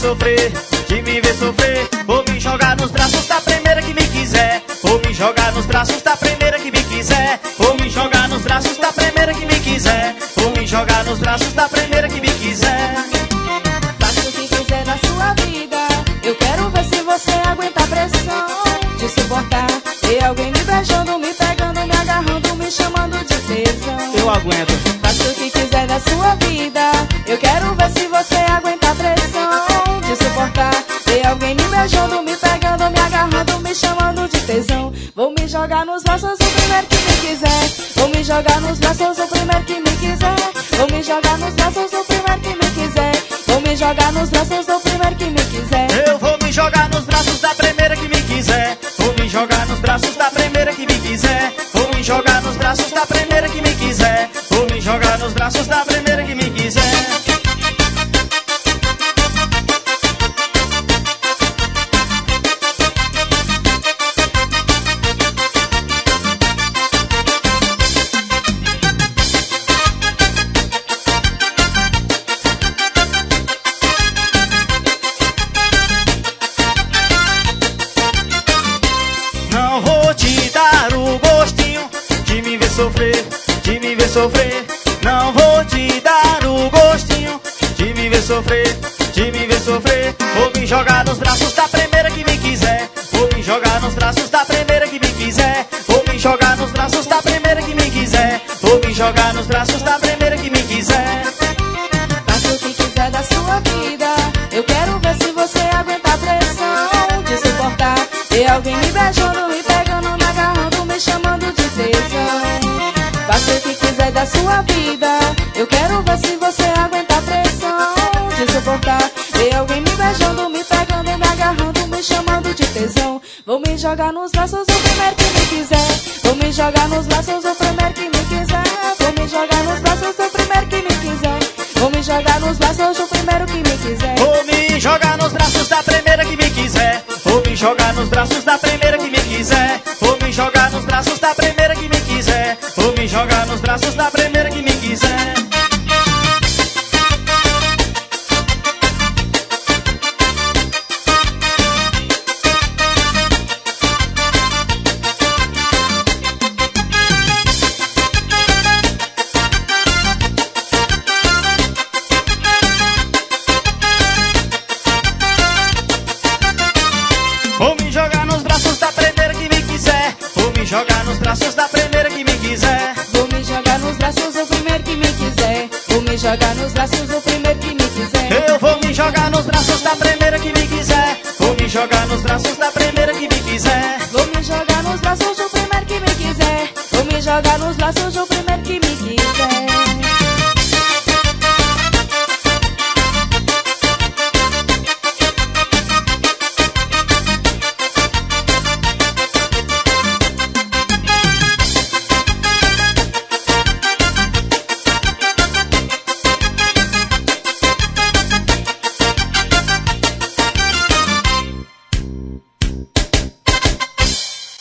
sofrer, de me ver sofrer. Vou me jogar nos braços da primeira que me quiser. Vou me jogar nos braços da primeira que me quiser. Vou me jogar nos braços da primeira que me quiser. Vou me jogar nos braços da primeira que me quiser. Faça o que quiser na sua vida. Eu quero ver se você aguenta a pressão de suportar ter alguém me beijando, me pegando, me agarrando, me chamando de tesão. Eu aguento. Faça o que quiser na sua vida. Eu quero ver se você aguenta a pressão de suportar ter alguém me beijando, me pegando, me agarrando, me chamando de tesão. Vou me jogar nos braços do primeiro que me quiser. Vou me jogar nos braços do primeiro que me quiser. Vou me jogar nos braços do primeiro que me quiser. Vou me jogar nos braços do primeiro que me quiser. Eu vou me jogar nos braços da primeira que me quiser. Vou me jogar nos braços da primeira que me quiser. Vou me jogar nos braços da primeira que me quiser. Vou me jogar nos braços da primeira que me quiser. Não vou te dar o gostinho de me ver sofrer, de me ver sofrer. Não vou te dar o gostinho de me ver sofrer, de me ver sofrer. Vou me jogar nos braços da primeira que me quiser. Vou me jogar nos braços da primeira que me quiser. Vou me jogar nos braços da primeira que me quiser. Vou me jogar nos braços da primeira que me quiser. Faça o que quiser da sua vida. Eu quero ver se você aguenta a pressão de suportar ter alguém me beijando, me pegando, me agarrando, me chamando de tesão. Faça o que quiser da sua vida. Eu quero ver se você aguenta a pressão de suportar ter alguém me beijando, me pegando, me agarrando, me chamando de tesão. Vou me jogar nos braços do primeiro que me quiser. Vou me jogar nos braços do primeiro que me quiser. Vou me jogar nos braços do primeiro que me quiser. Vou me jogar nos braços do primeiro que me quiser. Vou me jogar nos braços da primeira que me quiser. Vou me jogar nos braços da primeira que me quiser. Vou me jogar nos braços da primeira que me quiser. Vou me jogar nos braços da primeira que me quiser. Vou me jogar nos braços da primeira que me quiser. Vou me jogar nos braços da primeira que me quiser. Vou me jogar nos braços do primeiro que me quiser. Vou me jogar nos braços do primeiro que me quiser. Eu vou me jogar nos braços da primeira que me quiser. Vou me jogar nos braços da primeira que me quiser. Vou me jogar nos braços do primeiro que me quiser. Vou me jogar nos braços do